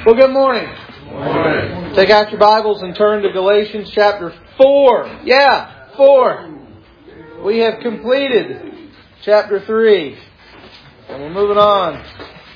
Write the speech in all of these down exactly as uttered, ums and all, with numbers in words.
Well, good morning. Good morning. Take out your Bibles and turn to Galatians chapter four. Yeah, four. We have completed chapter three. And we're moving on.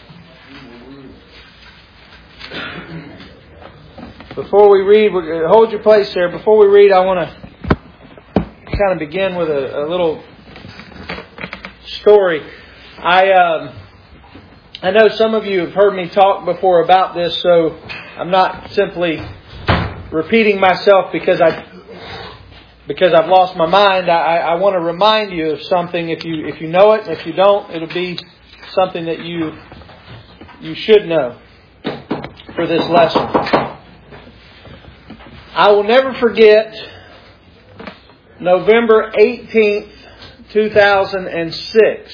Before we read, hold your place there. Before we read, I want to kind of begin with a, a little story. I um, I know some of you have heard me talk before about this, so I'm not simply repeating myself because I because I've lost my mind. I, I want to remind you of something. If you if you know it, if you don't, it'll be something that you you should know for this lesson. I will never forget November eighteenth, two thousand six.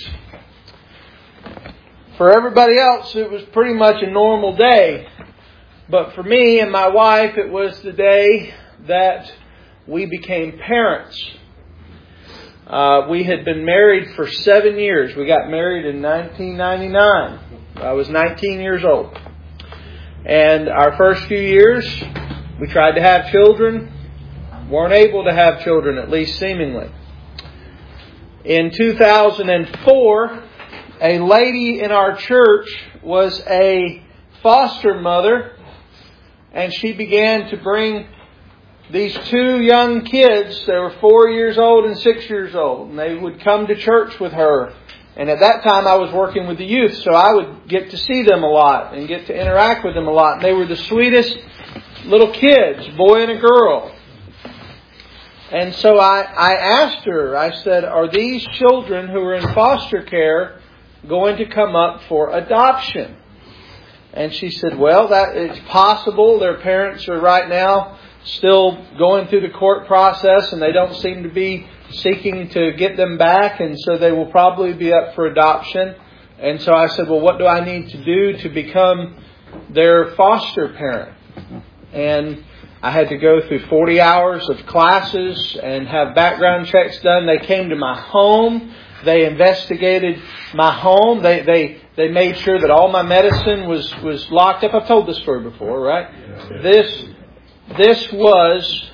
For everybody else, it was pretty much a normal day. But for me and my wife, it was the day that we became parents. Uh, we had been married for seven years. We got married in nineteen ninety-nine. I was nineteen years old. And our first few years, we tried to have children. Weren't able to have children, at least seemingly. In two thousand four, a lady in our church was a foster mother, and she began to bring these two young kids. They were four years old and six years old, and they would come to church with her. And at that time, I was working with the youth, so I would get to see them a lot and get to interact with them a lot. And they were the sweetest little kids, boy and a girl. And so I, I asked her, I said, are these children who are in foster care going to come up for adoption? And she said, well, that it's possible. Their parents are right now still going through the court process, and they don't seem to be seeking to get them back, and so they will probably be up for adoption. And so I said, well, what do I need to do to become their foster parent? And I had to go through forty hours of classes and have background checks done. They came to my home. They investigated my home. They they they made sure that all my medicine was, was locked up. I've told this story before, right? Yeah. This this was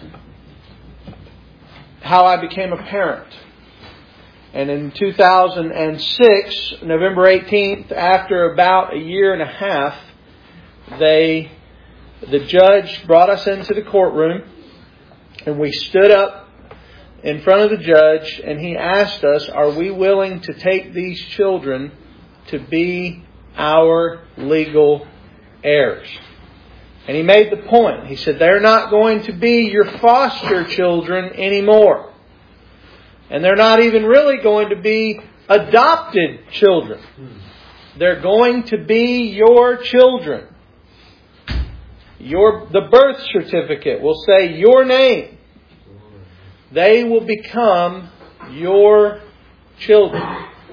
how I became a parent. And in two thousand six, November eighteenth, after about a year and a half, they the judge brought us into the courtroom, and we stood up in front of the judge, and he asked us, are we willing to take these children to be our legal heirs? And he made the point. He said, they're not going to be your foster children anymore. And they're not even really going to be adopted children. They're going to be your children. Your, the birth certificate will say your name. They will become your children.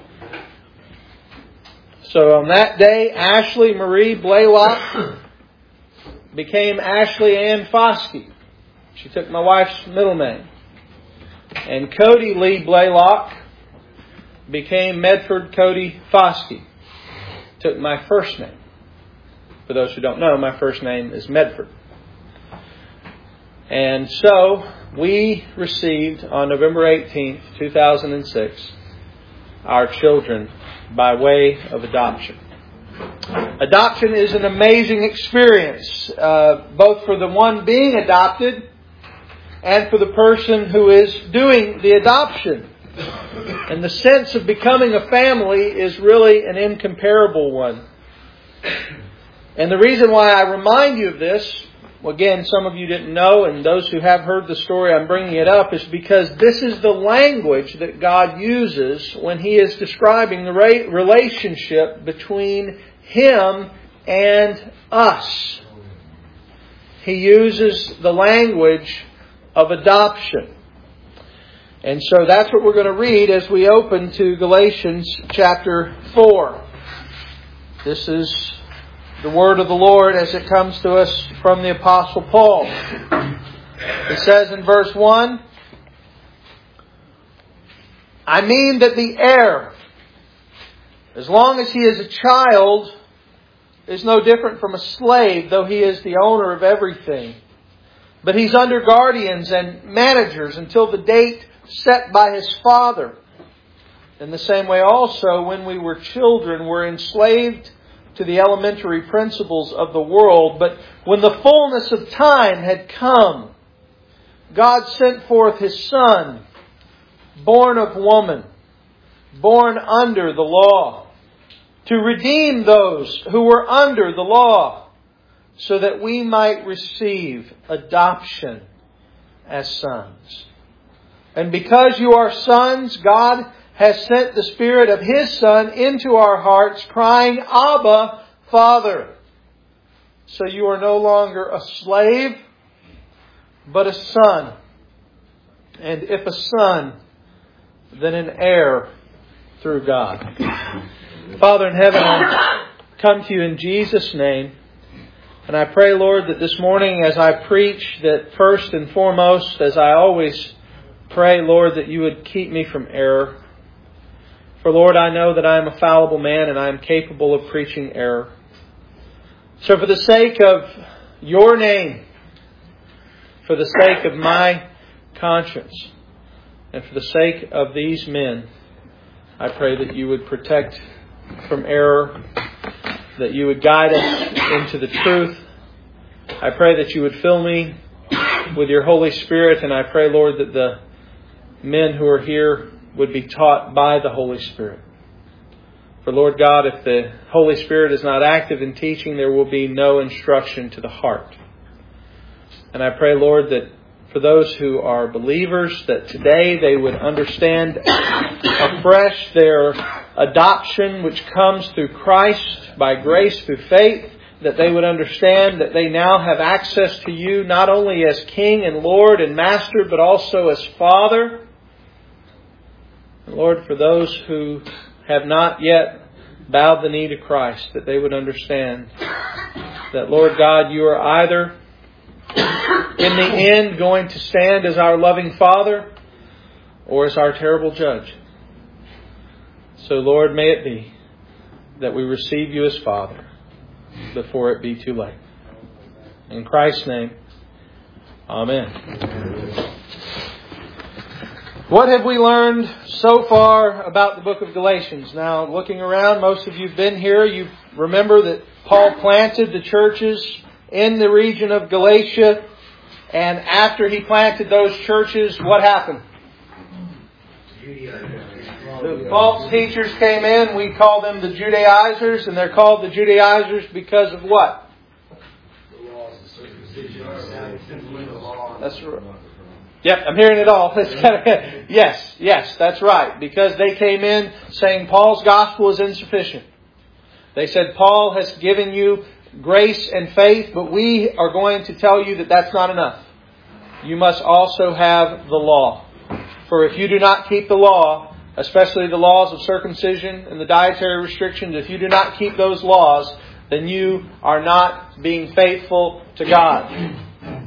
So on that day, Ashley Marie Blaylock became Ashley Ann Foskey. She took my wife's middle name. And Cody Lee Blaylock became Medford Cody Foskey. Took my first name. For those who don't know, my first name is Medford. And so we received on November eighteenth, two thousand six, our children by way of adoption. Adoption is an amazing experience, uh, both for the one being adopted and for the person who is doing the adoption. And the sense of becoming a family is really an incomparable one. And the reason why I remind you of this, again, some of you didn't know, and those who have heard the story, I'm bringing it up, is because this is the language that God uses when He is describing the relationship between Him and us. He uses the language of adoption. And so that's what we're going to read as we open to Galatians chapter four. This is the word of the Lord as it comes to us from the Apostle Paul. It says in verse one, I mean that the heir, as long as he is a child, is no different from a slave, though he is the owner of everything. But he's under guardians and managers until the date set by his father. In the same way also, when we were children, we're enslaved to the elementary principles of the world. But when the fullness of time had come, God sent forth His Son, born of woman, born under the law, to redeem those who were under the law, so that we might receive adoption as sons. And because you are sons, God has sent the Spirit of His Son into our hearts, crying, Abba, Father. So you are no longer a slave, but a son. And if a son, then an heir through God. Father in heaven, I come to you in Jesus' name. And I pray, Lord, that this morning as I preach, that first and foremost, as I always pray, Lord, that you would keep me from error. For, Lord, I know that I am a fallible man and I am capable of preaching error. So for the sake of your name, for the sake of my conscience, and for the sake of these men, I pray that you would protect from error, that you would guide us into the truth. I pray that you would fill me with your Holy Spirit, and I pray, Lord, that the men who are here would be taught by the Holy Spirit. For, Lord God, if the Holy Spirit is not active in teaching, there will be no instruction to the heart. And I pray, Lord, that for those who are believers, that today they would understand afresh their adoption, which comes through Christ by grace through faith, that they would understand that they now have access to you not only as King and Lord and Master, but also as Father. And Lord, for those who have not yet bowed the knee to Christ, that they would understand that, Lord God, you are either in the end going to stand as our loving Father or as our terrible judge. So, Lord, may it be that we receive you as Father before it be too late. In Christ's name, Amen. What have we learned so far about the book of Galatians? Now, looking around, most of you have been here. You remember that Paul planted the churches in the region of Galatia. And after he planted those churches, what happened? The false teachers came in. We call them the Judaizers. And they're called the Judaizers because of what? The laws of circumcision. That's right. Yep, I'm hearing it all. It's kind of, yes, yes, that's right. Because they came in saying Paul's gospel is insufficient. They said Paul has given you grace and faith, but we are going to tell you that that's not enough. You must also have the law. For if you do not keep the law, especially the laws of circumcision and the dietary restrictions, if you do not keep those laws, then you are not being faithful to God.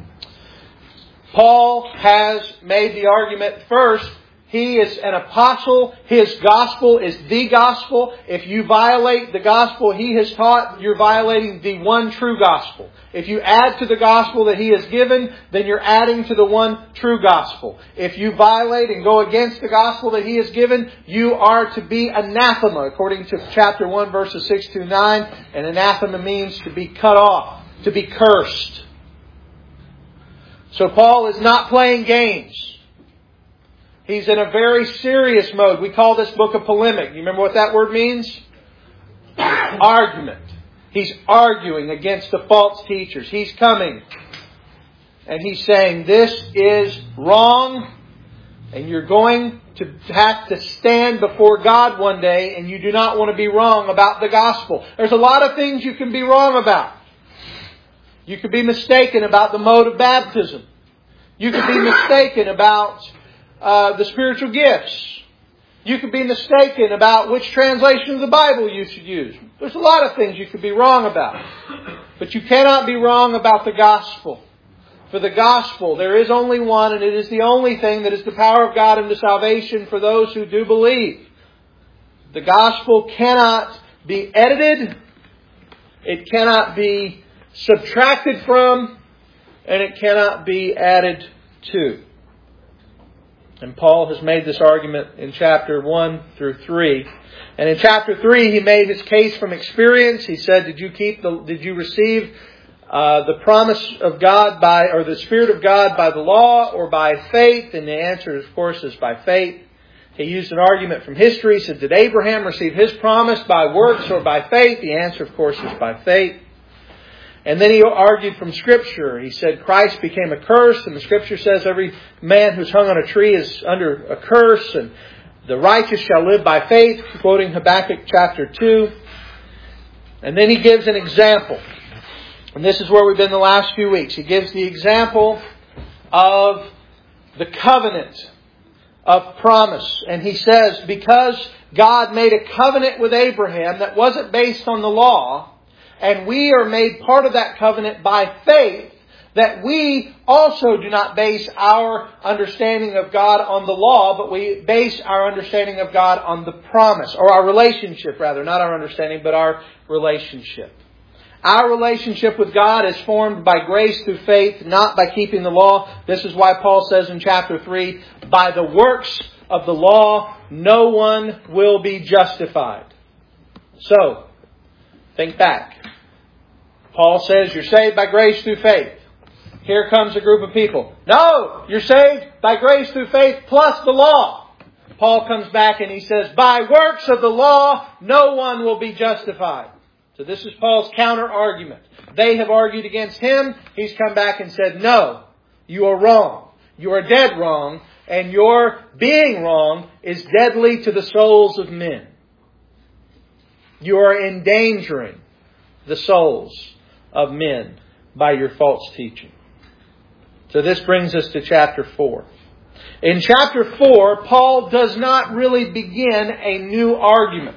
Paul has made the argument first. He is an apostle. His gospel is the gospel. If you violate the gospel he has taught, you're violating the one true gospel. If you add to the gospel that he has given, then you're adding to the one true gospel. If you violate and go against the gospel that he has given, you are to be anathema, according to chapter one, verses six through nine. And anathema means to be cut off, to be cursed. So Paul is not playing games. He's in a very serious mode. We call this book a polemic. You remember what that word means? Argument. He's arguing against the false teachers. He's coming and he's saying this is wrong and you're going to have to stand before God one day and you do not want to be wrong about the gospel. There's a lot of things you can be wrong about. You could be mistaken about the mode of baptism. You could be mistaken about uh, the spiritual gifts. You could be mistaken about which translation of the Bible you should use. There's a lot of things you could be wrong about. But you cannot be wrong about the gospel. For the gospel, there is only one, and it is the only thing that is the power of God unto salvation for those who do believe. The gospel cannot be edited. it cannot be subtracted from, and it cannot be added to. And Paul has made this argument in chapter one through three. And in chapter three, he made his case from experience. He said, did you keep the, did you receive uh, the promise of God by, or the Spirit of God by the law or by faith? And the answer, of course, is by faith. He used an argument from history. He said, did Abraham receive his promise by works or by faith? The answer, of course, is by faith. And then he argued from Scripture. He said Christ became a curse, and the Scripture says every man who's hung on a tree is under a curse, and the righteous shall live by faith, quoting Habakkuk chapter two. And then he gives an example. And this is where we've been the last few weeks. He gives the example of the covenant of promise. And he says, because God made a covenant with Abraham that wasn't based on the law, and we are made part of that covenant by faith, that we also do not base our understanding of God on the law, but we base our understanding of God on the promise, or our relationship rather, not our understanding, but our relationship. Our relationship with God is formed by grace through faith, not by keeping the law. This is why Paul says in chapter three, by the works of the law, no one will be justified. So, think back. Paul says you're saved by grace through faith. Here comes a group of people. No, you're saved by grace through faith plus the law. Paul comes back and he says, by works of the law, no one will be justified. So this is Paul's counter argument. They have argued against him. He's come back and said, no, you are wrong. You are dead wrong. And your being wrong is deadly to the souls of men. You are endangering the souls of men by your false teaching. So this brings us to chapter four. In chapter four, Paul does not really begin a new argument.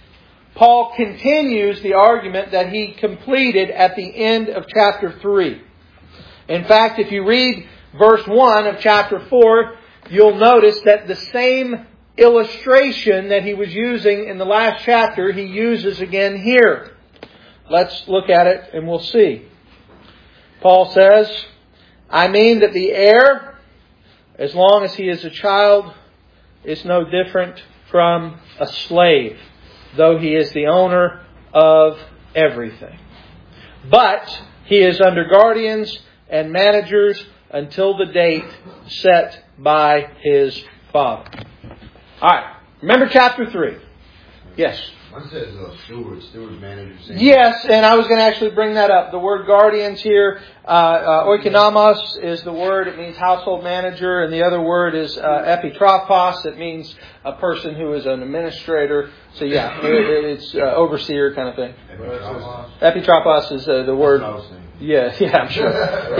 Paul continues the argument that he completed at the end of chapter three. In fact, if you read verse one of chapter four, you'll notice that the same illustration that he was using in the last chapter, he uses again here. Let's look at it and we'll see. Paul says, I mean that the heir, as long as he is a child, is no different from a slave, though he is the owner of everything. But he is under guardians and managers until the date set by his father. All right. Remember chapter three. Yes. One says uh, steward, steward manager. Same. Yes, and I was going to actually bring that up. The word guardians here, uh, uh, oikonomos is the word. It means household manager. And the other word is uh, epitropos. It means a person who is an administrator. So yeah, it, it's uh, overseer kind of thing. Epitropos. Epitropos is uh, the word. Yeah, yeah, I'm sure.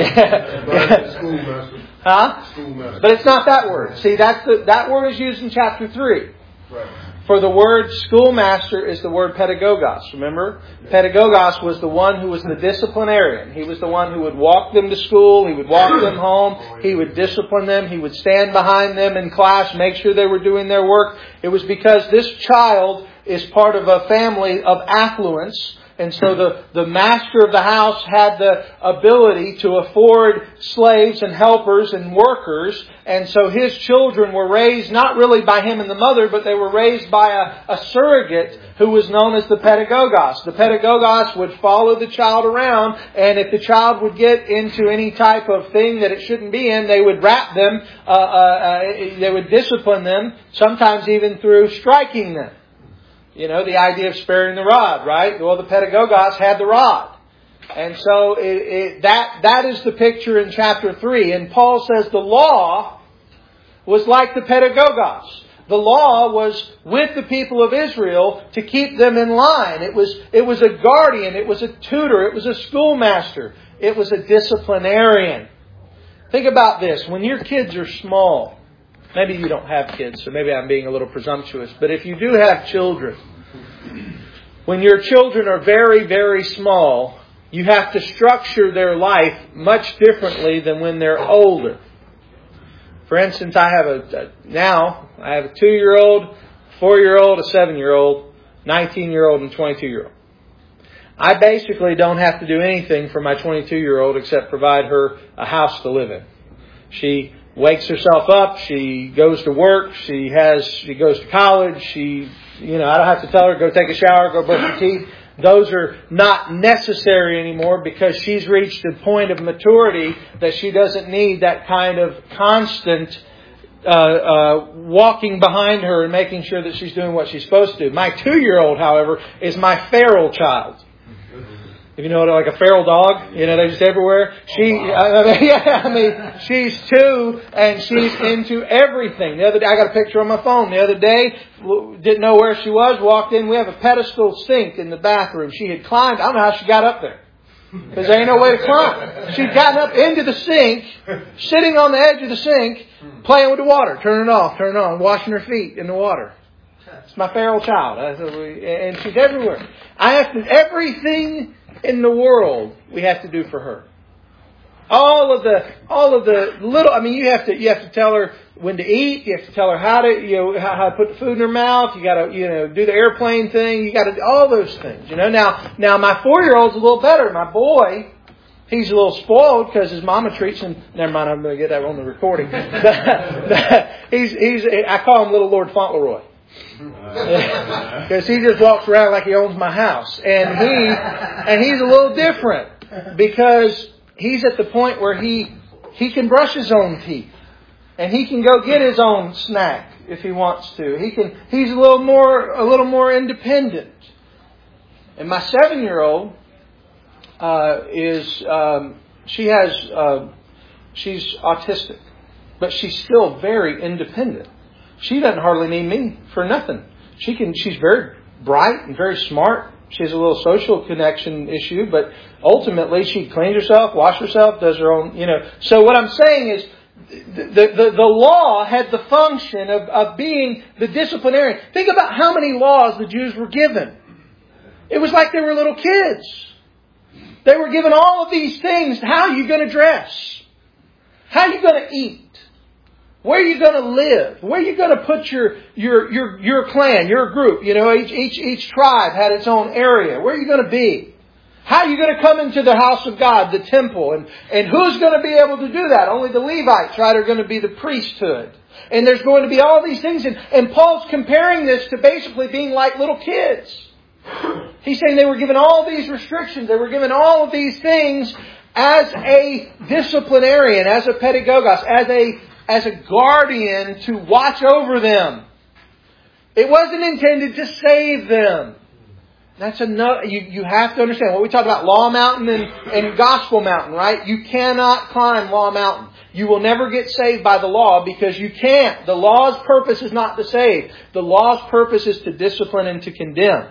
Yeah. Schoolmaster. Huh? Schoolmaster. But it's not that word. See, that's the, that word is used in chapter three. Right. For the word schoolmaster is the word pedagogos. Remember? Pedagogos was the one who was the disciplinarian. He was the one who would walk them to school. He would walk them home. He would discipline them. He would stand behind them in class, make sure they were doing their work. It was because this child is part of a family of affluence. And so the, the master of the house had the ability to afford slaves and helpers and workers. And so his children were raised not really by him and the mother, but they were raised by a, a surrogate who was known as the pedagogos. The pedagogos would follow the child around, and if the child would get into any type of thing that it shouldn't be in, they would rap them, uh, uh, uh, they would discipline them, sometimes even through striking them. You know, the idea of sparing the rod, right? Well, the pedagogos had the rod. And so it, it, that that is the picture in chapter three. And Paul says the law was like the pedagogos. The law was with the people of Israel to keep them in line. It was, it was a guardian. It was a tutor. It was a schoolmaster. It was a disciplinarian. Think about this. When your kids are small, maybe you don't have kids, so maybe I'm being a little presumptuous. But if you do have children, when your children are very, very small, you have to structure their life much differently than when they're older. For instance, I have a, a now I have a two-year-old, four-year-old, a seven-year-old, nineteen-year-old, and twenty-two-year-old. I basically don't have to do anything for my twenty-two-year-old except provide her a house to live in. She wakes herself up. She goes to work. She has. She goes to college. She, you know, I don't have to tell her, go take a shower, go brush your teeth. Those are not necessary anymore because she's reached a point of maturity that she doesn't need that kind of constant uh, uh, walking behind her and making sure that she's doing what she's supposed to do. My two-year-old, however, is my feral child. If you know what, like a feral dog, you know, they're just everywhere. She, oh, wow. I mean, yeah, I mean, she's two and she's into everything. The other day, I got a picture on my phone. The other day, didn't know where she was, walked in. We have a pedestal sink in the bathroom. She had climbed. I don't know how she got up there. Because there ain't no way to climb. She'd gotten up into the sink, sitting on the edge of the sink, playing with the water, turning it off, turning it on, washing her feet in the water. It's my feral child. And she's everywhere. I have to, everything in the world we have to do for her. All of the, all of the little, I mean, you have to, you have to tell her when to eat. You have to tell her how to, you know, how, how to put the food in her mouth. You got to, you know, do the airplane thing. You got to do all those things, you know. Now, now my four-year-old's a little better. My boy, he's a little spoiled because his mama treats him. Never mind, I'm going to get that on the recording. he's, he's, I call him Little Lord Fauntleroy. Because he just walks around like he owns my house. And he and he's a little different because he's at the point where he he can brush his own teeth. And he can go get his own snack if he wants to. He can he's a little more a little more independent. And my seven-year-old uh, is um, she has uh, she's autistic, but she's still very independent. She doesn't hardly need me for nothing. She can. She's very bright and very smart. She has a little social connection issue, but ultimately she cleans herself, washes herself, does her own, you know. So what I'm saying is the, the, the law had the function of, of being the disciplinarian. Think about how many laws the Jews were given. It was like they were little kids. They were given all of these things. How are you going to dress? How are you going to eat? Where are you going to live? Where are you going to put your your your your clan, your group? You know, each each each tribe had its own area. Where are you going to be? How are you going to come into the house of God, the temple? And, and who's going to be able to do that? Only the Levites, right, are going to be the priesthood. And there's going to be all these things. And, and Paul's comparing this to basically being like little kids. He's saying they were given all these restrictions. They were given all of these things as a disciplinarian, as a pedagogos, as a as a guardian to watch over them. It wasn't intended to save them. That's another, you, you have to understand. What we talk about, Law Mountain and, and Gospel Mountain, right? You cannot climb Law Mountain. You will never get saved by the law because you can't. The law's purpose is not to save. The law's purpose is to discipline and to condemn.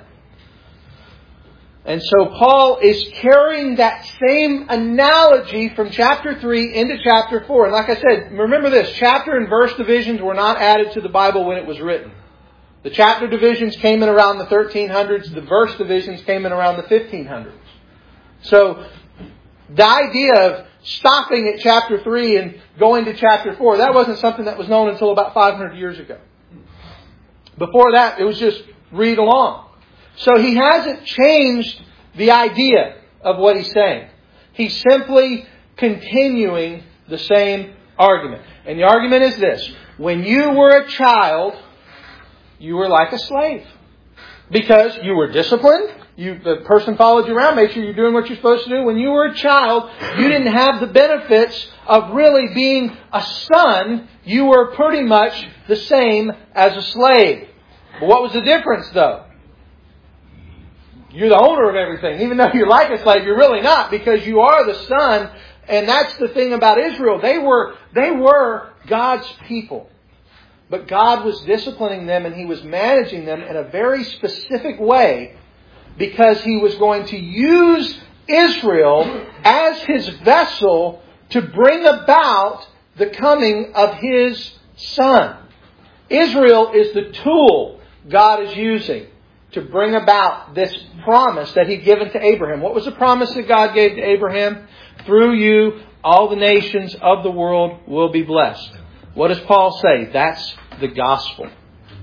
And so Paul is carrying that same analogy from chapter three into chapter four. And like I said, remember this, chapter and verse divisions were not added to the Bible when it was written. The chapter divisions came in around the thirteen hundreds. The verse divisions came in around the fifteen hundreds. So the idea of stopping at chapter three and going to chapter four, that wasn't something that was known until about five hundred years ago. Before that, it was just read along. So he hasn't changed the idea of what he's saying. He's simply continuing the same argument. And the argument is this. When you were a child, you were like a slave. Because you were disciplined. You, the person followed you around, made sure you're doing what you're supposed to do. When you were a child, you didn't have the benefits of really being a son. You were pretty much the same as a slave. But what was the difference, though? You're the owner of everything. Even though you're like a slave, you're really not, because you are the son. And that's the thing about Israel. They were, they were God's people. But God was disciplining them and He was managing them in a very specific way because He was going to use Israel as His vessel to bring about the coming of His Son. Israel is the tool God is using to bring about this promise that He'd given to Abraham. What was the promise that God gave to Abraham? Through you, all the nations of the world will be blessed. What does Paul say? That's the gospel.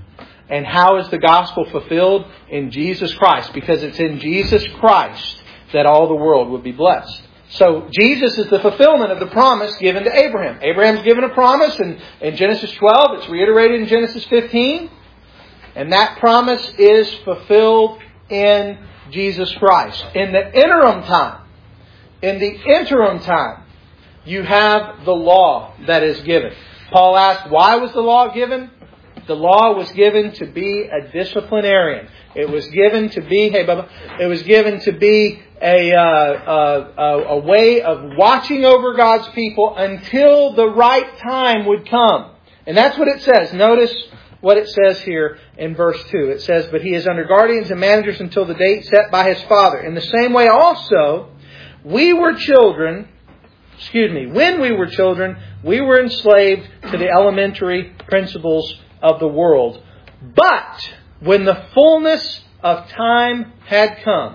And how is the gospel fulfilled? In Jesus Christ. Because it's in Jesus Christ that all the world would be blessed. So Jesus is the fulfillment of the promise given to Abraham. Abraham's given a promise in, in Genesis twelve. It's reiterated in Genesis fifteen. And that promise is fulfilled in Jesus Christ. In the interim time, in the interim time, you have the law that is given. Paul asked, why was the law given? The law was given to be a disciplinarian. It was given to be, hey Bubba, it was given to be a, uh, a, a way of watching over God's people until the right time would come. And that's what it says. Notice what it says here in verse two. It says, but he is under guardians and managers until the date set by his Father. In the same way also, we were children, excuse me, when we were children, we were enslaved to the elementary principles of the world. But when the fullness of time had come,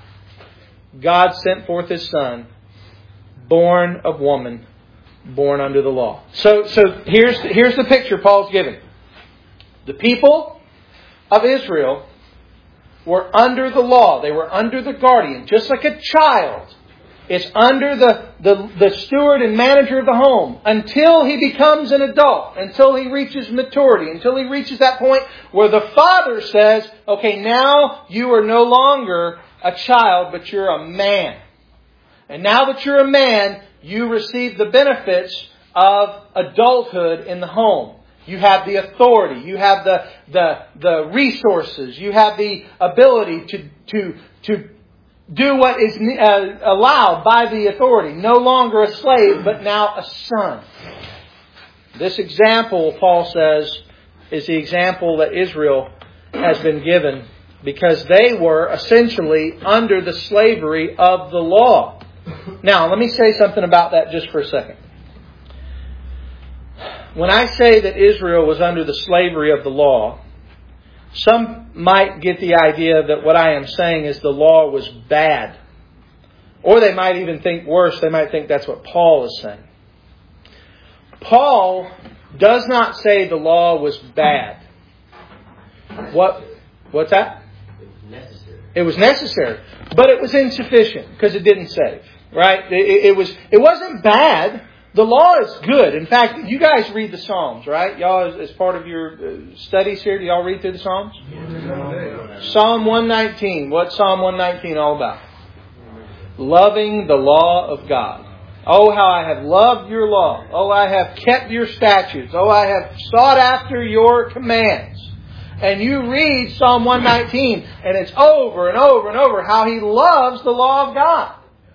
God sent forth His Son, born of woman, born under the law. So, so here's, here's the picture Paul's giving. The people of Israel were under the law. They were under the guardian. Just like a child is under the, the, the steward and manager of the home until he becomes an adult, until he reaches maturity, until he reaches that point where the father says, okay, now you are no longer a child, but you're a man. And now that you're a man, you receive the benefits of adulthood in the home. You have the authority. You have the, the, the resources. You have the ability to, to, to do what is uh, allowed by the authority. No longer a slave, but now a son. This example, Paul says, is the example that Israel has been given because they were essentially under the slavery of the law. Now, let me say something about that just for a second. When I say that Israel was under the slavery of the law, some might get the idea that what I am saying is the law was bad. Or they might even think worse. They might think that's what Paul is saying. Paul does not say the law was bad. What? What's that? It was necessary. It was necessary. But it was insufficient because it didn't save. Right? It, it, was, it wasn't bad. The law is good. In fact, you guys read the Psalms, right? Y'all, as, as part of your studies here, do y'all read through the Psalms? Yeah. Psalm one nineteen. What's Psalm one nineteen all about? Loving the law of God. Oh, how I have loved your law. Oh, I have kept your statutes. Oh, I have sought after your commands. And you read Psalm one nineteen, and it's over and over and over how he loves the law of God.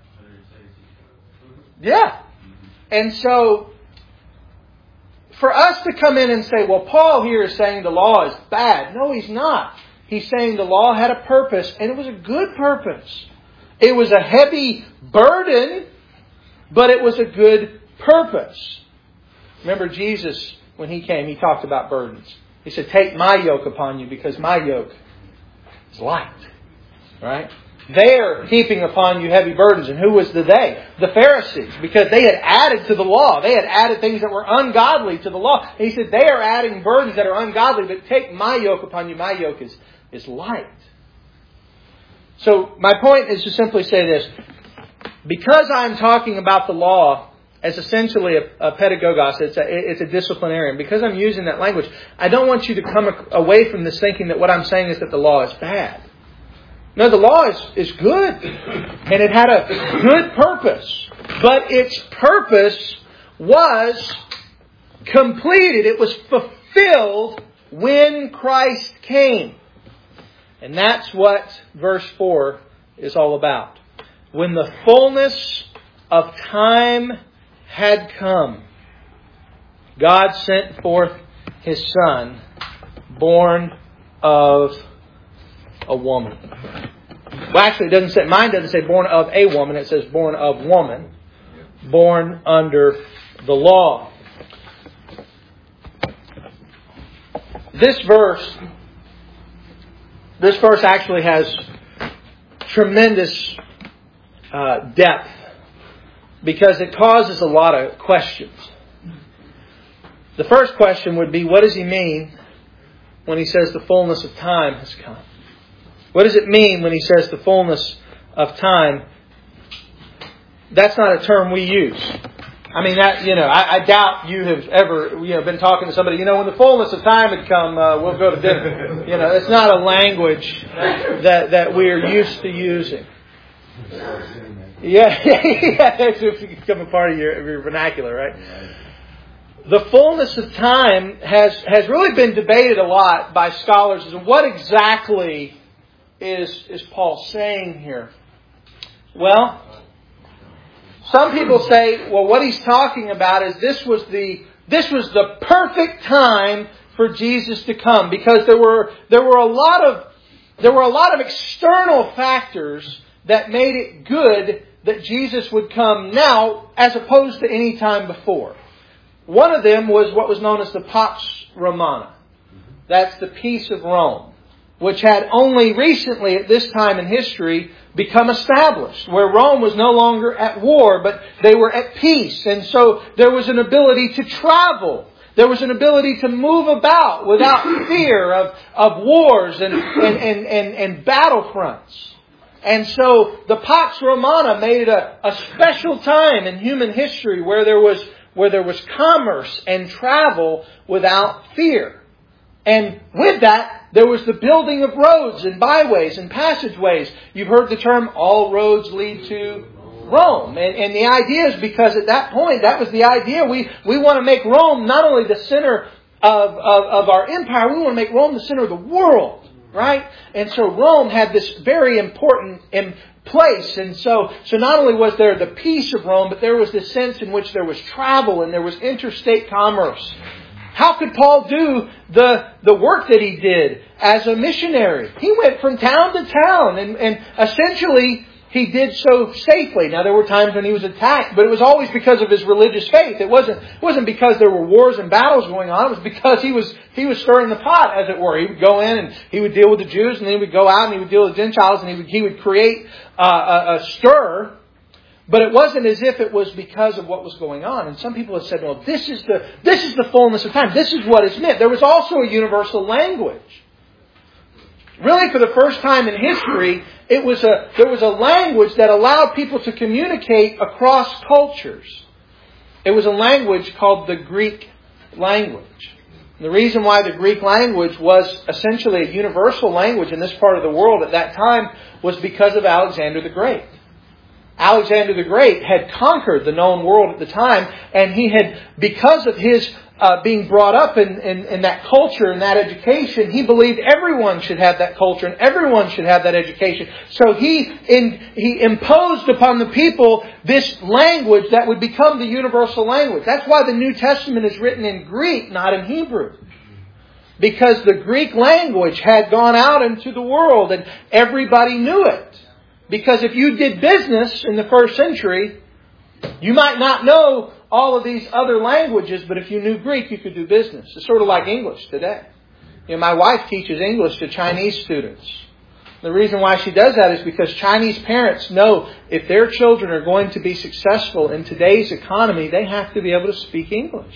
Yeah. And so, for us to come in and say, well, Paul here is saying the law is bad. No, he's not. He's saying the law had a purpose, and it was a good purpose. It was a heavy burden, but it was a good purpose. Remember Jesus, when He came, He talked about burdens. He said, take my yoke upon you because my yoke is light. Right? They're heaping upon you heavy burdens. And who was the they? The Pharisees. Because they had added to the law. They had added things that were ungodly to the law. And He said, they are adding burdens that are ungodly, but take my yoke upon you. My yoke is, is light. So my point is to simply say this. Because I'm talking about the law as essentially a, a pedagogos, it's a, it's a disciplinarian. Because I'm using that language, I don't want you to come away from this thinking that what I'm saying is that the law is bad. No, the law is, is good. And it had a good purpose. But its purpose was completed. It was fulfilled when Christ came. And that's what verse four is all about. When the fullness of time had come, God sent forth His Son, born of a woman. Well, actually, it doesn't say, mine doesn't say born of a woman. It says born of woman. Born under the law. This verse, this verse actually has tremendous uh, depth because it causes a lot of questions. The first question would be, what does he mean when he says the fullness of time has come? What does it mean when he says the fullness of time? That's not a term we use. I mean, that you know, I, I doubt you have ever you know been talking to somebody. You know, when the fullness of time had come, uh, we'll go to dinner. You know, it's not a language that that we are used to using. Yeah, yeah, it's become a part of your, of your vernacular, right? The fullness of time has has really been debated a lot by scholars as to what exactly is is Paul saying here. Well, some people say, well, what he's talking about is this was the this was the perfect time for Jesus to come, because there were there were a lot of there were a lot of external factors that made it good that Jesus would come now as opposed to any time before. One of them was what was known as the Pax Romana. That's the peace of Rome, which had only recently at this time in history become established, where Rome was no longer at war, but they were at peace. And so there was an ability to travel. There was an ability to move about without fear of, of wars and, and, and, and, and battlefronts. And so the Pax Romana made it a, a special time in human history where there was where there was commerce and travel without fear. And with that, there was the building of roads and byways and passageways. You've heard the term, all roads lead to Rome. And, and the idea is because at that point, that was the idea. We, we want to make Rome not only the center of, of, of our empire, we want to make Rome the center of the world. Right? And so Rome had this very important place. And so, so not only was there the peace of Rome, but there was this sense in which there was travel and there was interstate commerce. How could Paul do the, the work that he did as a missionary? He went from town to town and, and essentially he did so safely. Now, there were times when he was attacked, but it was always because of his religious faith. It wasn't, it wasn't because there were wars and battles going on. It was because he was, he was stirring the pot, as it were. He would go in and he would deal with the Jews, and then he would go out and he would deal with the Gentiles, and he would, he would create uh, a, a stir. But it wasn't as if it was because of what was going on. And some people have said, well, this is the, this is the fullness of time. This is what is meant. There was also a universal language. Really, for the first time in history, it was a there was a language that allowed people to communicate across cultures. It was a language called the Greek language. And the reason why the Greek language was essentially a universal language in this part of the world at that time was because of Alexander the Great. Alexander the Great had conquered the known world at the time, and he had, because of his uh, being brought up in, in, in that culture and that education, he believed everyone should have that culture and everyone should have that education. So he in, he imposed upon the people this language that would become the universal language. That's why the New Testament is written in Greek, not in Hebrew. Because the Greek language had gone out into the world and everybody knew it. Because if you did business in the first century, you might not know all of these other languages, but if you knew Greek, you could do business. It's sort of like English today. You know, my wife teaches English to Chinese students. The reason why she does that is because Chinese parents know if their children are going to be successful in today's economy, they have to be able to speak English.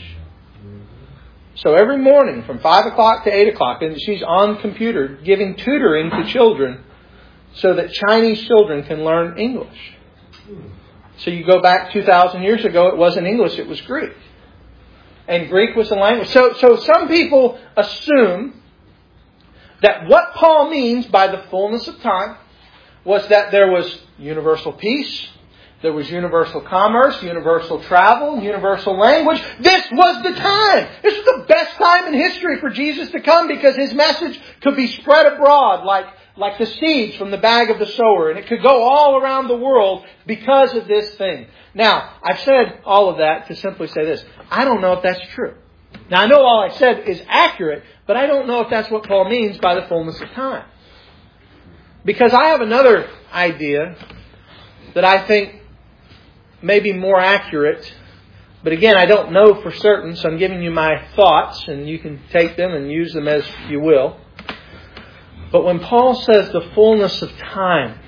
So every morning from five o'clock to eight o'clock, and she's on computer giving tutoring to children so that Chinese children can learn English. So you go back two thousand years ago, it wasn't English, it was Greek. And Greek was the language. So, so some people assume that what Paul means by the fullness of time was that there was universal peace, there was universal commerce, universal travel, universal language. This was the time. This was the best time in history for Jesus to come because His message could be spread abroad like Like the seeds from the bag of the sower. And it could go all around the world because of this thing. Now, I've said all of that to simply say this. I don't know if that's true. Now, I know all I said is accurate, but I don't know if that's what Paul means by the fullness of time. Because I have another idea that I think may be more accurate. But again, I don't know for certain, so I'm giving you my thoughts, and you can take them and use them as you will. But when Paul says the fullness of time,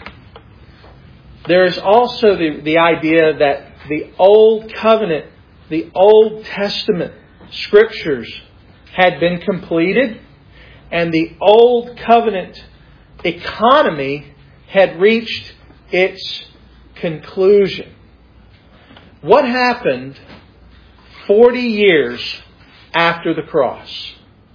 there is also the, the idea that the Old Covenant, the Old Testament Scriptures had been completed and the Old Covenant economy had reached its conclusion. What happened forty years after the cross?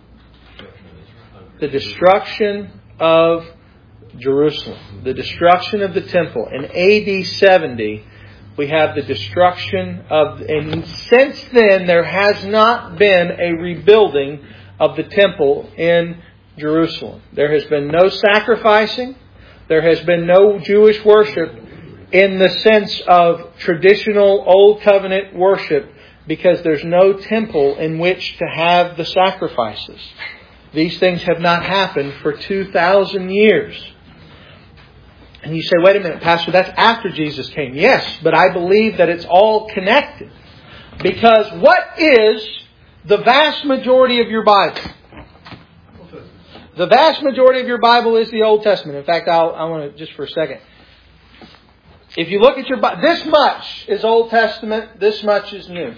The destruction of Jerusalem. The destruction of the temple. In A D seventy, we have the destruction of... And since then, there has not been a rebuilding of the temple in Jerusalem. There has been no sacrificing. There has been no Jewish worship in the sense of traditional Old Covenant worship, because there's no temple in which to have the sacrifices. These things have not happened for two thousand years. And you say, wait a minute, Pastor, that's after Jesus came. Yes, but I believe that it's all connected. Because what is the vast majority of your Bible? The vast majority of your Bible is the Old Testament. In fact, I'll, I want to, just for a second. If you look at your Bible, this much is Old Testament, this much is New.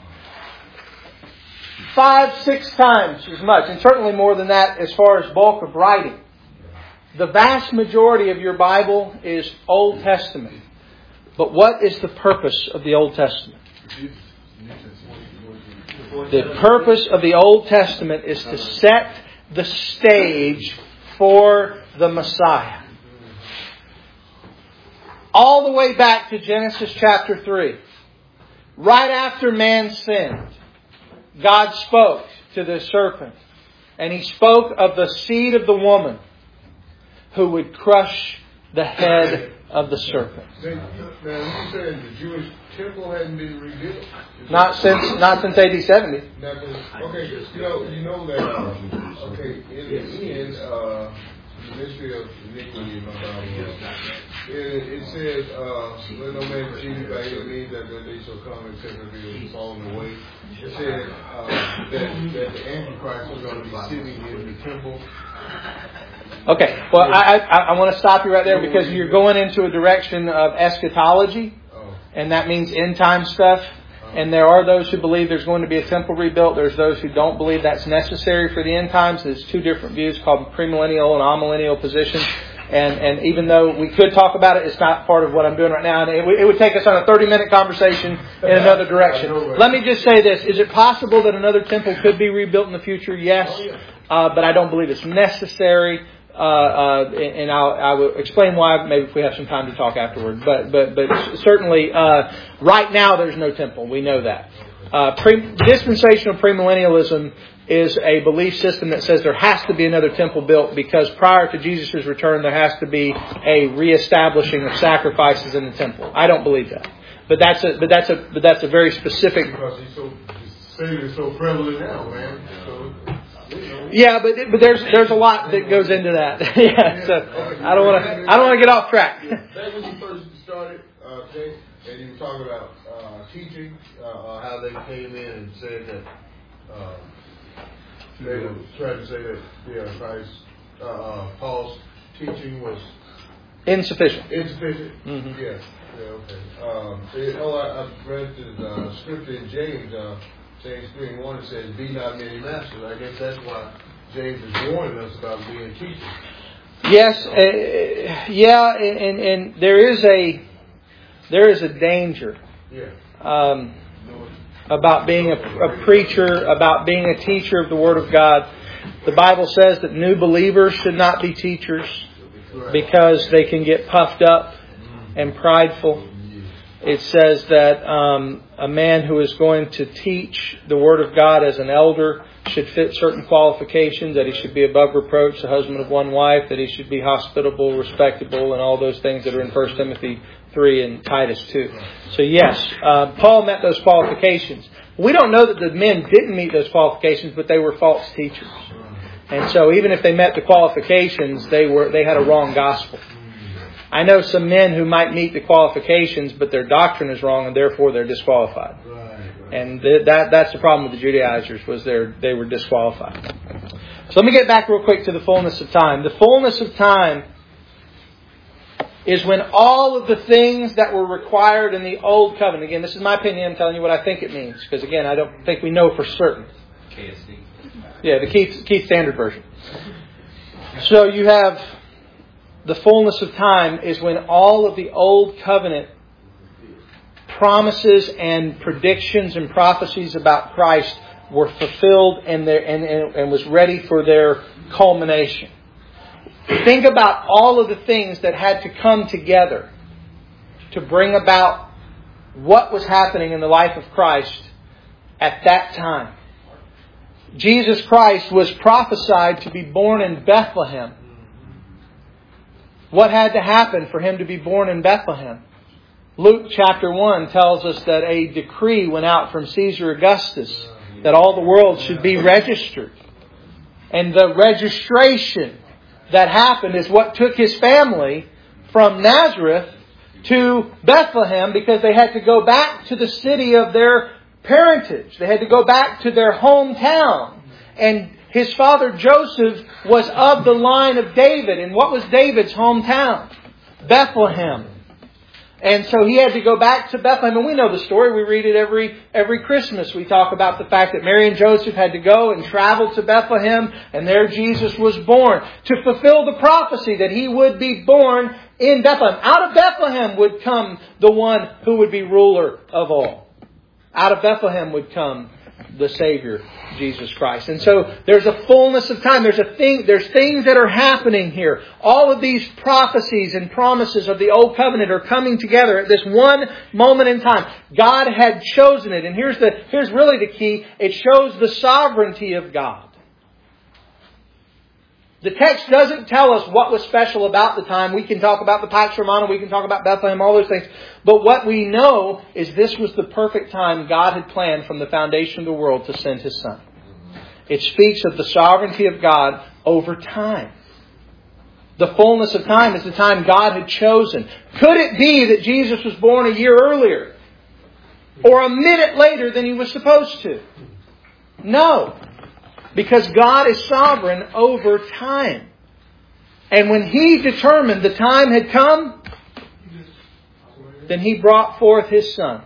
Five, six times as much, and certainly more than that as far as bulk of writing. The vast majority of your Bible is Old Testament. But what is the purpose of the Old Testament? The purpose of the Old Testament is to set the stage for the Messiah. All the way back to Genesis chapter three. Right after man sinned, God spoke to the serpent. And He spoke of the seed of the woman who would crush the head of the serpent. Now, you said the Jewish temple hadn't been rebuilt? Not since not since A D seventy. Okay, you know, you know that, uh, okay, in the end, uh, the mystery of iniquity in my Bible, it, it says, uh, let no man deceive you by any means, that the day shall come except that they will fall away. It said uh, that, that the Antichrist was going to be sitting in the temple. Okay, well, I, I, I want to stop you right there, because you're going into a direction of eschatology, and that means end time stuff. And there are those who believe there's going to be a temple rebuilt. There's those who don't believe that's necessary for the end times. There's two different views called premillennial and amillennial positions. And and even though we could talk about it, it's not part of what I'm doing right now. And it, w- it would take us on a thirty-minute conversation in another direction. Let me just say this. Is it possible that another temple could be rebuilt in the future? Yes. Uh, but I don't believe it's necessary. Uh, uh, and I'll, I will explain why, maybe if we have some time to talk afterward. But but but certainly, uh, right now there's no temple. We know that. Uh, pre- dispensational premillennialism is a belief system that says there has to be another temple built, because prior to Jesus' return there has to be a reestablishing of sacrifices in the temple. I don't believe that. But that's a but that's a but that's a very specific. Because he's so Satan is so prevalent now, man. So, Yeah, but but there's there's a lot that goes into that. yeah, so I don't want to I don't want to get off track. Back when you first started, uh, Jay, and you were talking about uh, teaching, uh, uh, how they came in and said that uh, they were trying to say that yeah, Christ, uh, uh, Paul's teaching was Insufficient. insufficient. Mm-hmm. Yeah, yeah, okay. Um, it, oh, I, I read the uh, scripture in James. Uh, James three and one, it says, be not many masters. I guess that's why James is warning us about being teachers. Yes, uh, yeah, and, and there is a there is a danger Yeah. um, about being a, a preacher, about being a teacher of the Word of God. The Bible says that new believers should not be teachers because they can get puffed up and prideful. It says that um, a man who is going to teach the Word of God as an elder should fit certain qualifications, that he should be above reproach, the husband of one wife, that he should be hospitable, respectable, and all those things that are in First Timothy three and Titus two. So yes, uh, Paul met those qualifications. We don't know that the men didn't meet those qualifications, but they were false teachers. And so even if they met the qualifications, they were they had a wrong gospel. I know some men who might meet the qualifications, but their doctrine is wrong, and therefore they're disqualified. Right, right. And th- that that's the problem with the Judaizers, was they they were disqualified. So let me get back real quick to the fullness of time. The fullness of time is when all of the things that were required in the Old Covenant. Again, this is my opinion. I'm telling you what I think it means, because again, I don't think we know for certain. K S D. Yeah, the Keith, Keith Standard Version. So you have the fullness of time is when all of the Old Covenant promises and predictions and prophecies about Christ were fulfilled and, their, and, and, and was ready for their culmination. Think about all of the things that had to come together to bring about what was happening in the life of Christ at that time. Jesus Christ was prophesied to be born in Bethlehem. What had to happen for Him to be born in Bethlehem? Luke chapter one tells us that a decree went out from Caesar Augustus that all the world should be registered. And the registration that happened is what took His family from Nazareth to Bethlehem, because they had to go back to the city of their parentage. They had to go back to their hometown. And his father Joseph was of the line of David. And what was David's hometown? Bethlehem. And so he had to go back to Bethlehem. And we know the story. We read it every every Christmas. We talk about the fact that Mary and Joseph had to go and travel to Bethlehem. And there Jesus was born to fulfill the prophecy that He would be born in Bethlehem. Out of Bethlehem would come the one who would be ruler of all. Out of Bethlehem would come the Savior, Jesus Christ. And so there's a fullness of time. There's a thing, there's things that are happening here. All of these prophecies and promises of the Old Covenant are coming together at this one moment in time. God had chosen it. And here's the, here's really the key. It shows the sovereignty of God. The text doesn't tell us what was special about the time. We can talk about the Pax Romana, we can talk about Bethlehem, all those things. But what we know is this was the perfect time God had planned from the foundation of the world to send His Son. It speaks of the sovereignty of God over time. The fullness of time is the time God had chosen. Could it be that Jesus was born a year earlier? Or a minute later than He was supposed to? No. Because God is sovereign over time. And when He determined the time had come, then He brought forth His Son.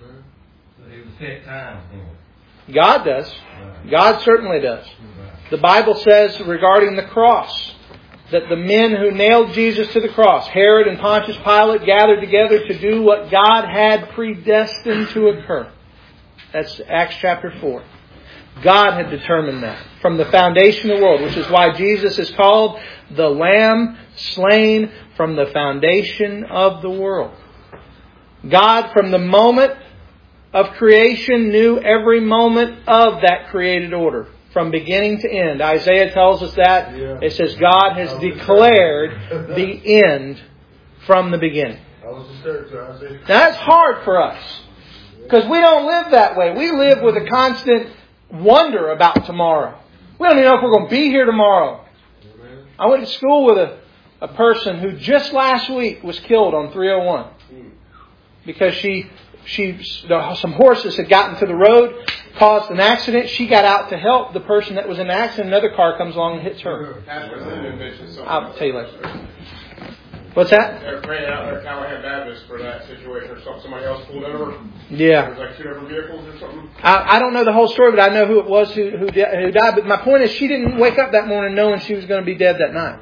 God does. God certainly does. The Bible says regarding the cross, that the men who nailed Jesus to the cross, Herod and Pontius Pilate, gathered together to do what God had predestined to occur. That's Acts chapter four. God had determined that from the foundation of the world, which is why Jesus is called the Lamb slain from the foundation of the world. God, from the moment of creation, knew every moment of that created order, from beginning to end. Isaiah tells us that. Yeah. It says God has declared the end from the beginning. Now, that's hard for us, because we don't live that way. We live with a constant wonder about tomorrow. We don't even know if we're going to be here tomorrow. I went to school with a, a person who just last week was killed on three oh one because she she some horses had gotten to the road, caused an accident. She got out to help the person that was in the accident. Another car comes along and hits her. I'll tell you later. What's that? They're praying out there, Callahan Baptist, for that situation or something. Somebody else pulled over. Yeah. There's like two different vehicles or something. I, I don't know the whole story, but I know who it was who who, di- who died. But my point is, she didn't wake up that morning knowing she was going to be dead that night.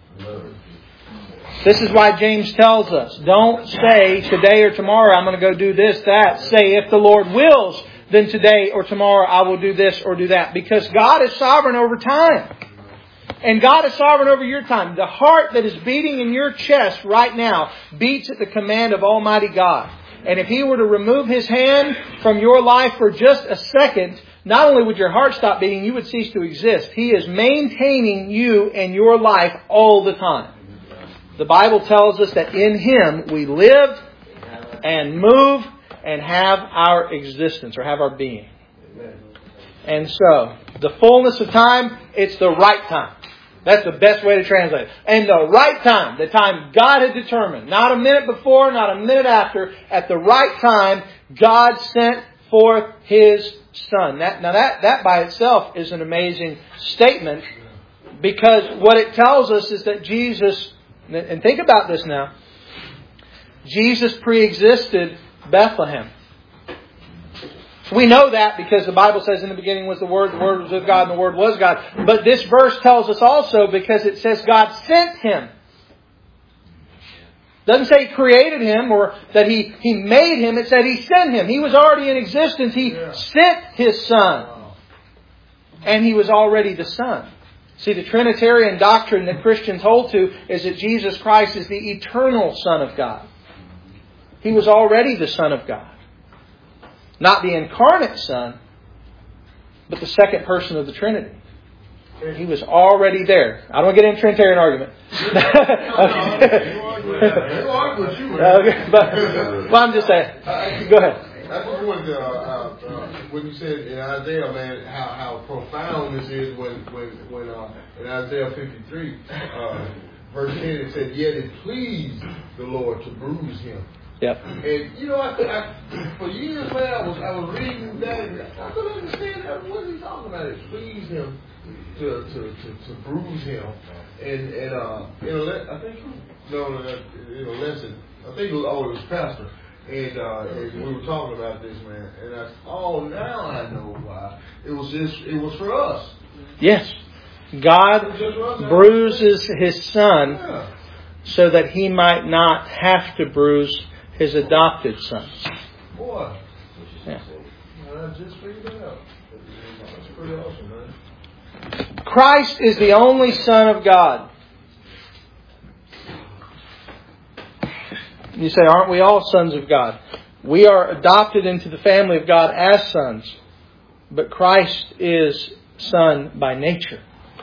This is why James tells us, don't say today or tomorrow I'm going to go do this, that. Say, if the Lord wills, then today or tomorrow I will do this or do that. Because God is sovereign over time. And God is sovereign over your time. The heart that is beating in your chest right now beats at the command of Almighty God. And if He were to remove His hand from your life for just a second, not only would your heart stop beating, you would cease to exist. He is maintaining you and your life all the time. The Bible tells us that in Him we live and move and have our existence or have our being. And so, the fullness of time, it's the right time. That's the best way to translate it. And the right time, the time God had determined, not a minute before, not a minute after, at the right time, God sent forth His Son. That, now that, that by itself is an amazing statement, because what it tells us is that Jesus, and think about this now, Jesus pre-existed Bethlehem. We know that because the Bible says in the beginning was the Word, the Word was with God, and the Word was God. But this verse tells us also because it says God sent Him. It doesn't say He created Him or that He, he made Him. It said He sent Him. He was already in existence. He yeah. sent His Son. Wow. And He was already the Son. See, the Trinitarian doctrine that Christians hold to is that Jesus Christ is the eternal Son of God. He was already the Son of God. Not the incarnate Son, but the second person of the Trinity. He was already there. I don't get into a Trinitarian argument. okay. okay. But, well, I'm just saying. Go ahead. I just wanted to, uh, uh, when you said in Isaiah, man, how, how profound this is when, when, when uh, in Isaiah fifty-three, uh, verse ten, it said, yet it pleased the Lord to bruise him. Yep. And, you know, I, I, for years, man, I was, I was reading that, and I couldn't understand that. What is he talking about? It pleased him to, to, to, to bruise him. And, and uh, in a, le- I think, no, no, in a lesson, I think it was, oh, it was Pastor. And, uh, and we were talking about this, man. And I said, oh, now I know why. It was just, it was for us. Yes. God bruises His Son yeah. so that He might not have to bruise His adopted sons. Boy. Yeah. I just figured that out. That's pretty awesome, man. Christ is the only Son of God. You say, aren't we all sons of God? We are adopted into the family of God as sons. But Christ is Son by nature.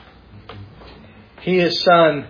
He is Son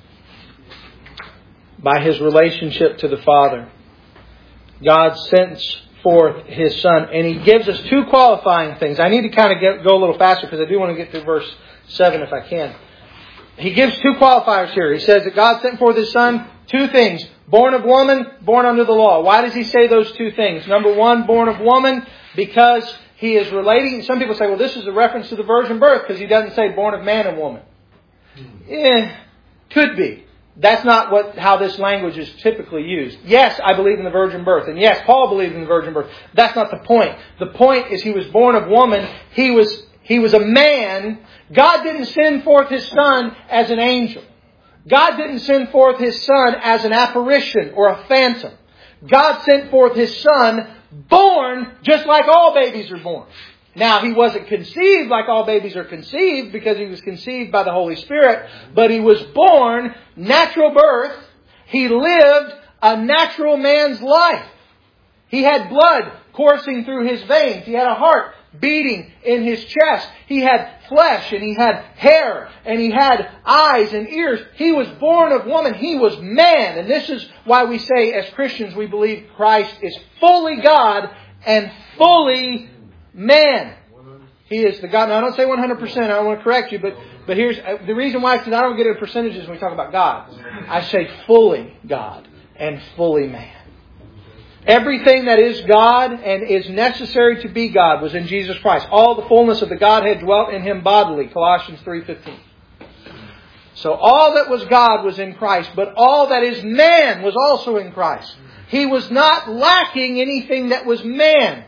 by His relationship to the Father. God sends forth His Son. And He gives us two qualifying things. I need to kind of get, go a little faster because I do want to get to verse seven if I can. He gives two qualifiers here. He says that God sent forth His Son. Two things. Born of woman, born under the law. Why does He say those two things? Number one, born of woman, because He is relating. Some people say, well, this is a reference to the virgin birth because He doesn't say born of man and woman. Eh, could be. That's not what how this language is typically used. Yes, I believe in the virgin birth. And yes, Paul believed in the virgin birth. That's not the point. The point is He was born of woman. He was, he was a man. God didn't send forth His Son as an angel. God didn't send forth His Son as an apparition or a phantom. God sent forth His Son born just like all babies are born. Now, He wasn't conceived like all babies are conceived because He was conceived by the Holy Spirit, but He was born natural birth. He lived a natural man's life. He had blood coursing through His veins. He had a heart beating in His chest. He had flesh and He had hair and He had eyes and ears. He was born of woman. He was man. And this is why we say as Christians we believe Christ is fully God and fully man. He is the God. Now I don't say one hundred percent. I don't want to correct you, but but here's the reason why. Because I don't get into percentages when we talk about God. I say fully God and fully man. Everything that is God and is necessary to be God was in Jesus Christ. All the fullness of the Godhead dwelt in Him bodily. Colossians three fifteen. So all that was God was in Christ, but all that is man was also in Christ. He was not lacking anything that was man.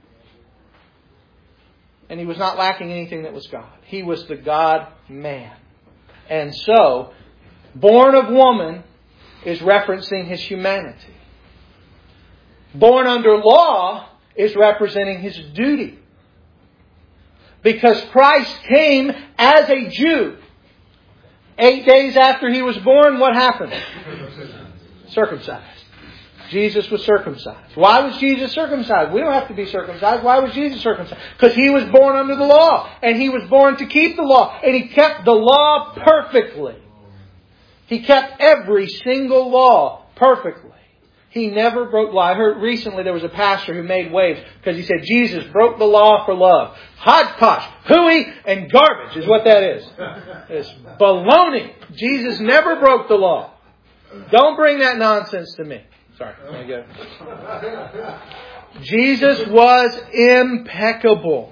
And He was not lacking anything that was God. He was the God-man. And so, born of woman is referencing His humanity. Born under law is representing His duty. Because Christ came as a Jew. Eight days after He was born, what happened? Circumcised. Jesus was circumcised. Why was Jesus circumcised? We don't have to be circumcised. Why was Jesus circumcised? Because He was born under the law. And He was born to keep the law. And He kept the law perfectly. He kept every single law perfectly. He never broke law. I heard recently there was a pastor who made waves because he said Jesus broke the law for love. Hodgepodge, hooey, and garbage is what that is. It's baloney. Jesus never broke the law. Don't bring that nonsense to me. Sorry. There you go. Jesus was impeccable.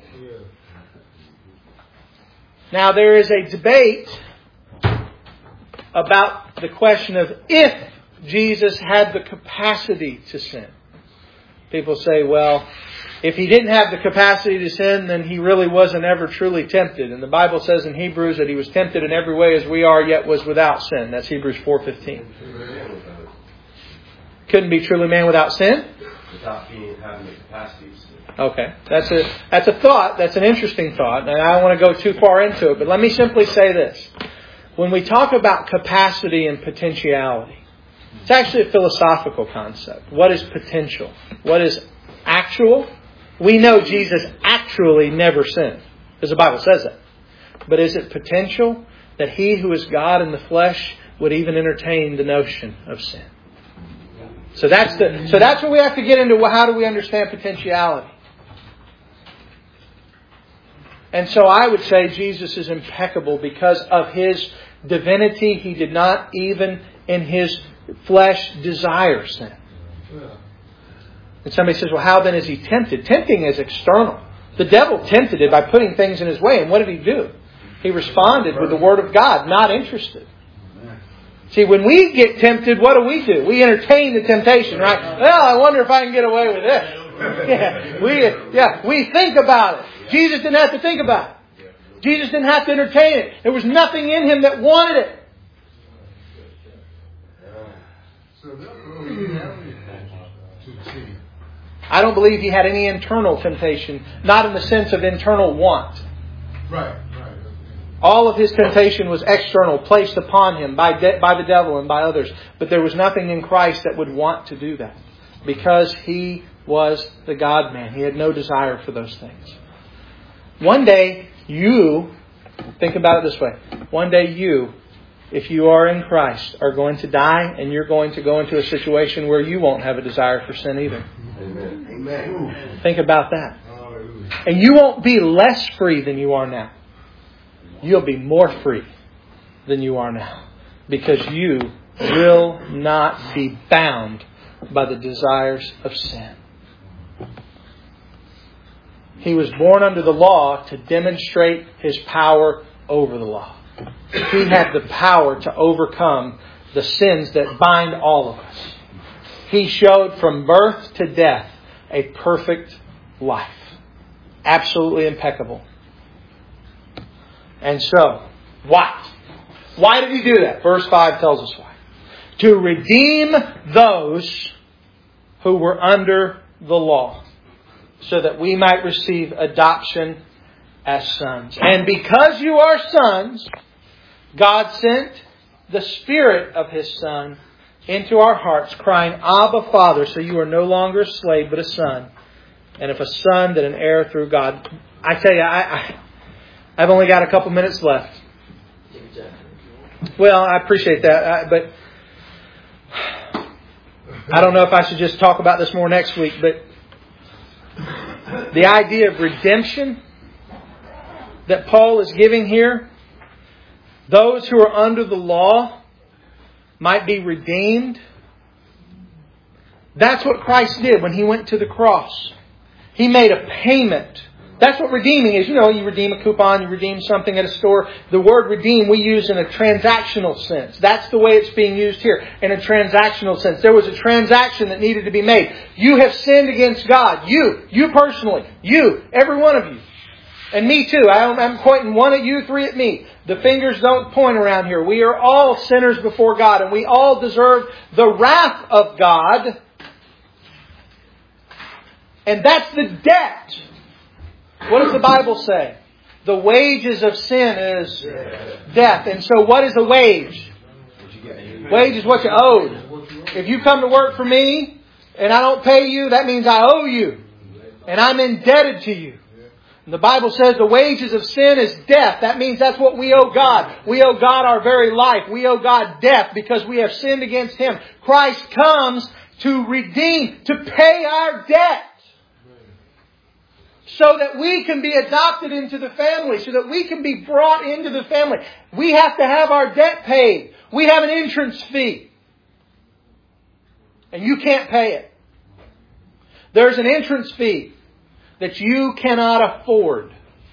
Now there is a debate about the question of if Jesus had the capacity to sin. People say, well, if He didn't have the capacity to sin, then He really wasn't ever truly tempted. And the Bible says in Hebrews that He was tempted in every way as we are, yet was without sin. That's Hebrews four fifteen. Couldn't be truly man without sin? Without being having the capacity to sin. Okay. That's a, that's a thought. That's an interesting thought. And I don't want to go too far into it. But let me simply say this. When we talk about capacity and potentiality, it's actually a philosophical concept. What is potential? What is actual? We know Jesus actually never sinned, because the Bible says that. But is it potential that He who is God in the flesh would even entertain the notion of sin? So that's the so that's what we have to get into. How do we understand potentiality? And so I would say Jesus is impeccable because of His divinity. He did not even in His flesh desire sin. And somebody says, well, how then is He tempted? Tempting is external. The devil tempted it by putting things in his way. And what did he do? He responded with the Word of God, not interested. See, when we get tempted, what do we do? We entertain the temptation, right? Well, I wonder if I can get away with this. Yeah, we, yeah, we think about it. Jesus didn't have to think about it. Jesus didn't have to entertain it. There was nothing in Him that wanted it. I don't believe He had any internal temptation, not in the sense of internal want. Right, right. All of His temptation was external, placed upon Him by de- by the devil and by others. But there was nothing in Christ that would want to do that, because He was the God-man. He had no desire for those things. One day, you, think about it this way. One day you, if you are in Christ, are going to die, and you're going to go into a situation where you won't have a desire for sin either. Amen. Amen. Think about that. And you won't be less free than you are now. You'll be more free than you are now. Because you will not be bound by the desires of sin. He was born under the law to demonstrate His power over the law. He had the power to overcome the sins that bind all of us. He showed from birth to death a perfect life. Absolutely impeccable. And so, why? Why did He do that? Verse five tells us why. To redeem those who were under the law, so that we might receive adoption as sons. And because you are sons, God sent the Spirit of His Son into our hearts, crying, Abba, Father. So you are no longer a slave, but a son. And if a son, then an heir through God. I tell you, I, I, I've only got a couple minutes left. Well, I appreciate that, I, but I don't know if I should just talk about this more next week, but the idea of redemption that Paul is giving here, those who are under the law might be redeemed. That's what Christ did when He went to the cross. He made a payment. That's what redeeming is. You know, you redeem a coupon, you redeem something at a store. The word redeem we use in a transactional sense. That's the way it's being used here, in a transactional sense. There was a transaction that needed to be made. You have sinned against God. You, you personally, you, every one of you. And me too. I'm pointing one at you, three at me. The fingers don't point around here. We are all sinners before God, and we all deserve the wrath of God. And that's the debt. What does the Bible say? The wages of sin is death. And so what is a wage? Wage is what you owed. If you come to work for me and I don't pay you, that means I owe you. And I'm indebted to you. And the Bible says the wages of sin is death. That means that's what we owe God. We owe God our very life. We owe God death because we have sinned against Him. Christ comes to redeem, to pay our debt, so that we can be adopted into the family, so that we can be brought into the family. We have to have our debt paid. We have an entrance fee. And you can't pay it. There's an entrance fee that you cannot afford.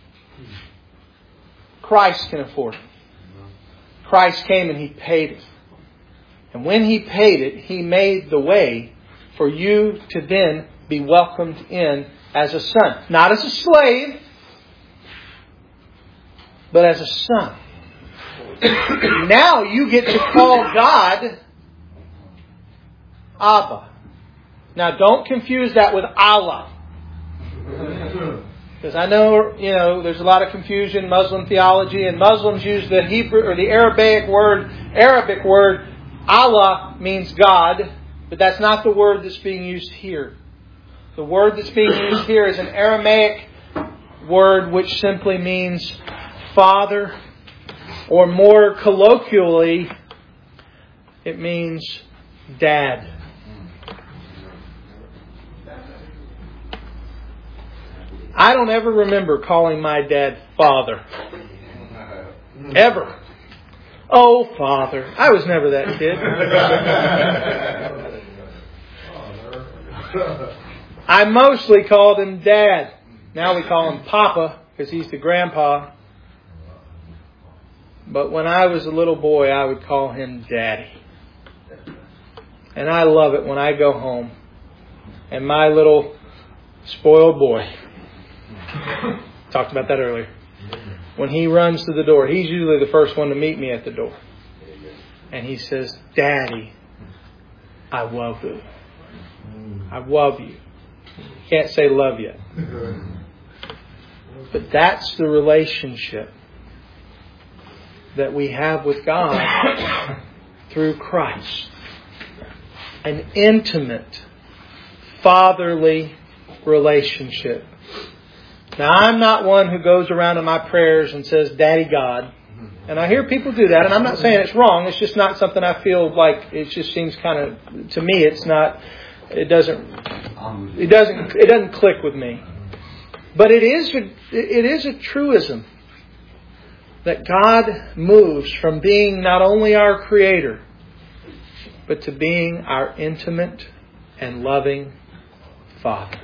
Christ can afford it. Christ came and He paid it. And when He paid it, He made the way for you to then be welcomed in as a son. Not as a slave, but as a son. Now you get to call God Abba. Now don't confuse that with Allah. Because I know, you know, there's a lot of confusion in Muslim theology, and Muslims use the Hebrew or the Arabic word, Arabic word, Allah means God, but that's not the word that's being used here. The word that's being used here is an Aramaic word which simply means Father, or more colloquially, it means Dad. I don't ever remember calling my dad Father. Ever. Oh, Father. I was never that kid. I mostly called him Dad. Now we call him Papa because he's the grandpa. But when I was a little boy, I would call him Daddy. And I love it when I go home and my little spoiled boy, talked about that earlier, when he runs to the door, he's usually the first one to meet me at the door. And he says, Daddy, I love you. I love you. Can't say love yet. But that's the relationship that we have with God through Christ. An intimate, fatherly relationship. Now, I'm not one who goes around in my prayers and says, Daddy God. And I hear people do that, and I'm not saying it's wrong. It's just not something I feel like, it just seems kind of, to me, it's not, it doesn't, it doesn't, it doesn't click with me. But it is, a, it is a truism that God moves from being not only our Creator, but to being our intimate and loving Father.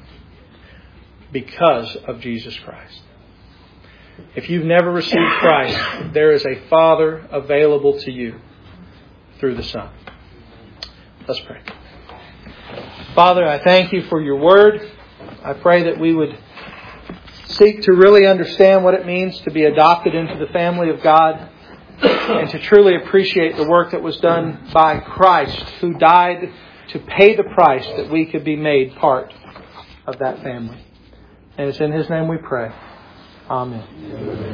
Because of Jesus Christ. If you've never received Christ, there is a Father available to you through the Son. Let's pray. Father, I thank you for your word. I pray that we would seek to really understand what it means to be adopted into the family of God and to truly appreciate the work that was done by Christ, who died to pay the price that we could be made part of that family. And it's in His name we pray. Amen.